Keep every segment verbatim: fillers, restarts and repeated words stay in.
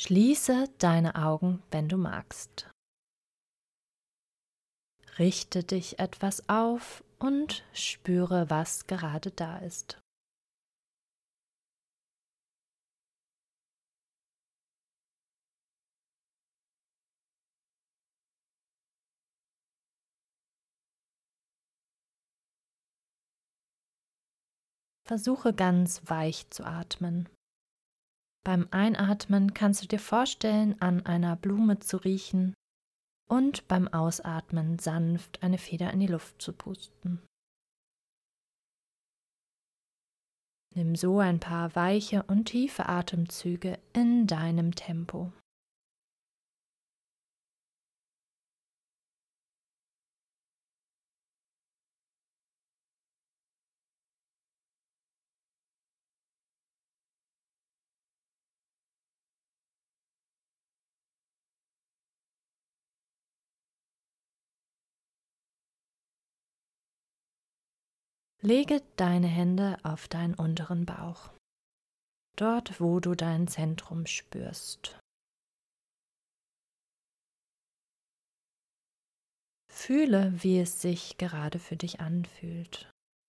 Schließe deine Augen, wenn du magst. Richte dich etwas auf und spüre, was gerade da ist. Versuche ganz weich zu atmen. Beim Einatmen kannst du dir vorstellen, an einer Blume zu riechen und beim Ausatmen sanft eine Feder in die Luft zu pusten. Nimm so ein paar weiche und tiefe Atemzüge in deinem Tempo. Lege deine Hände auf deinen unteren Bauch, dort wo du dein Zentrum spürst. Fühle, wie es sich gerade für dich anfühlt.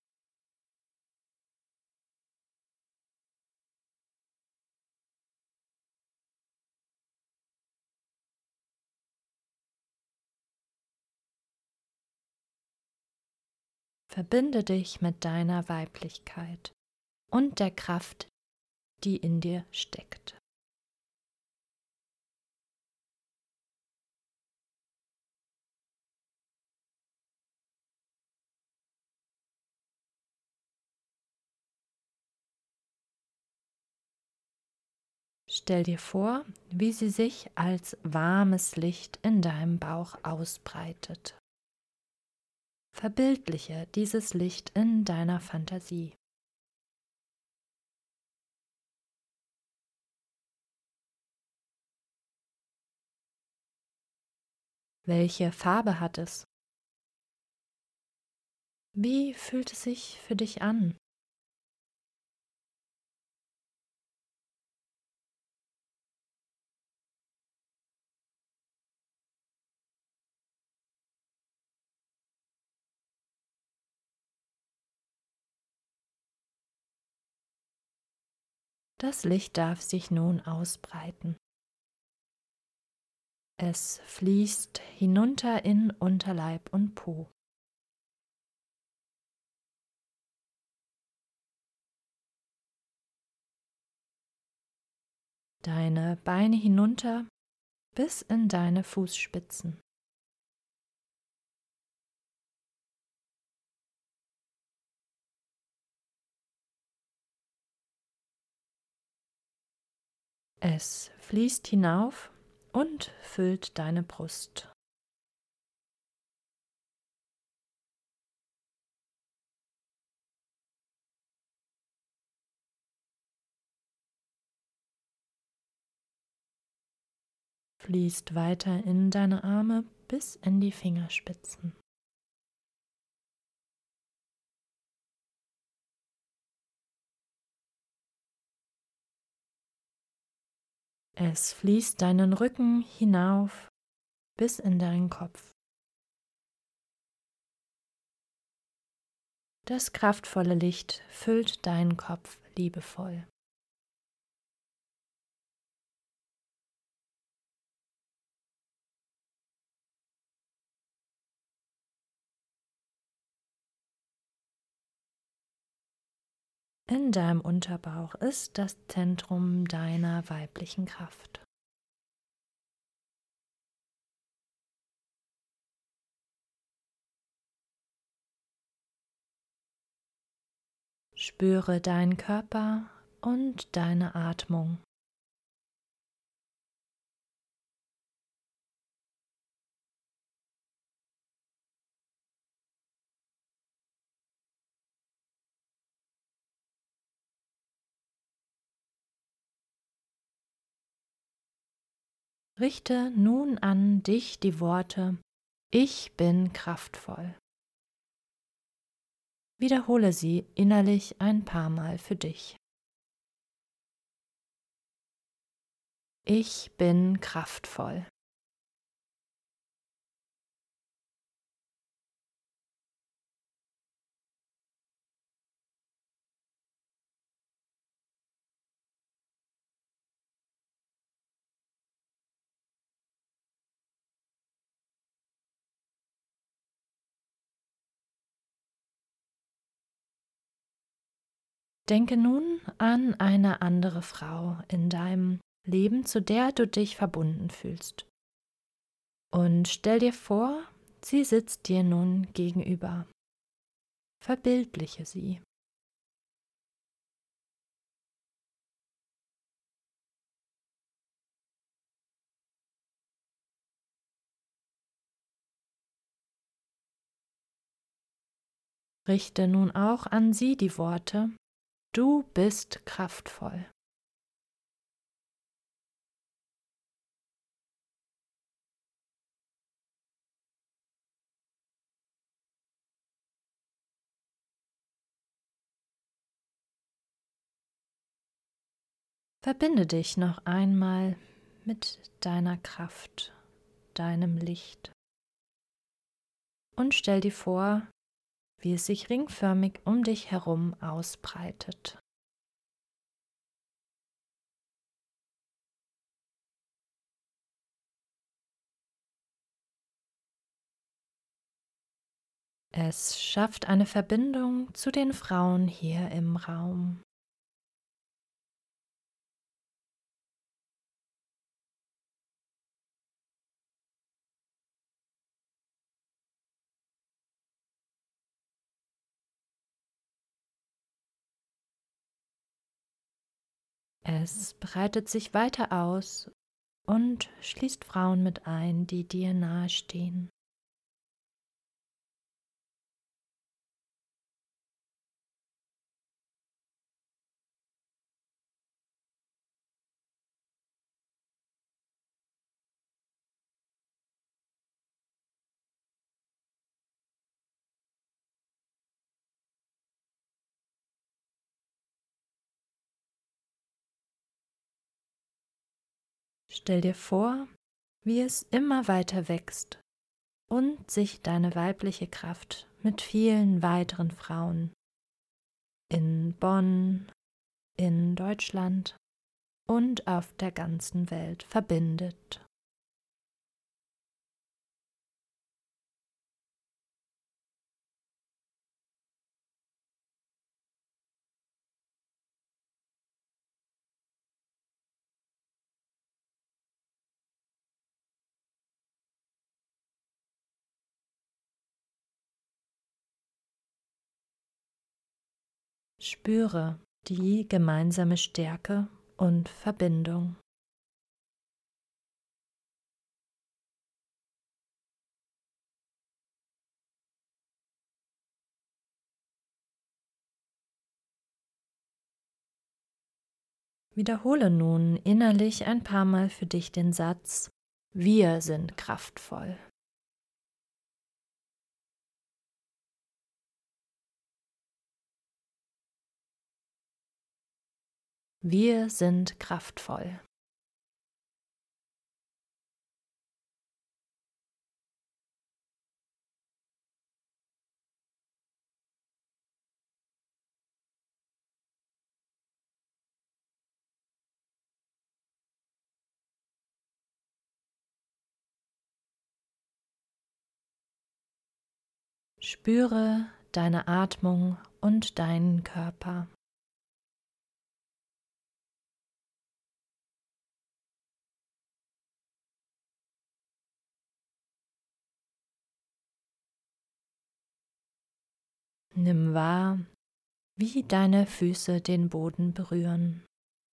Verbinde dich mit deiner Weiblichkeit und der Kraft, die in dir steckt. Stell dir vor, wie sie sich als warmes Licht in deinem Bauch ausbreitet. Verbildliche dieses Licht in deiner Fantasie. Welche Farbe hat es? Wie fühlt es sich für dich an? Das Licht darf sich nun ausbreiten. Es fließt hinunter in Unterleib und Po. Deine Beine hinunter bis in deine Fußspitzen. Es fließt hinauf und füllt deine Brust. Fließt weiter in deine Arme bis in die Fingerspitzen. Es fließt deinen Rücken hinauf bis in deinen Kopf. Das kraftvolle Licht füllt deinen Kopf liebevoll. In deinem Unterbauch ist das Zentrum deiner weiblichen Kraft. Spüre deinen Körper und deine Atmung. Richte nun an dich die Worte: Ich bin kraftvoll. Wiederhole sie innerlich ein paar Mal für dich. Ich bin kraftvoll. Denke nun an eine andere Frau in deinem Leben, zu der du dich verbunden fühlst. Und stell dir vor, sie sitzt dir nun gegenüber. Verbildliche sie. Richte nun auch an sie die Worte: Du bist kraftvoll. Verbinde dich noch einmal mit deiner Kraft, deinem Licht und stell dir vor, wie es sich ringförmig um dich herum ausbreitet. Es schafft eine Verbindung zu den Frauen hier im Raum. Es breitet sich weiter aus und schließt Frauen mit ein, die dir nahestehen. Stell dir vor, wie es immer weiter wächst und sich deine weibliche Kraft mit vielen weiteren Frauen in Bonn, in Deutschland und auf der ganzen Welt verbindet. Spüre die gemeinsame Stärke und Verbindung. Wiederhole nun innerlich ein paar Mal für dich den Satz: Wir sind kraftvoll. Wir sind kraftvoll. Spüre deine Atmung und deinen Körper. Nimm wahr, wie deine Füße den Boden berühren.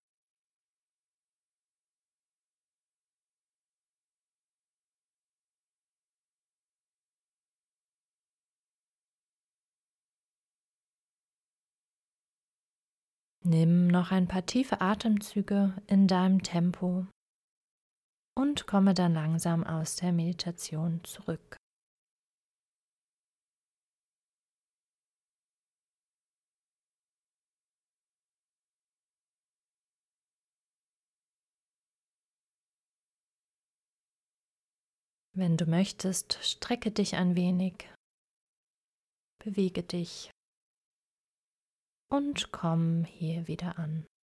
Nimm noch ein paar tiefe Atemzüge in deinem Tempo und komme dann langsam aus der Meditation zurück. Wenn du möchtest, strecke dich ein wenig, bewege dich und komm hier wieder an.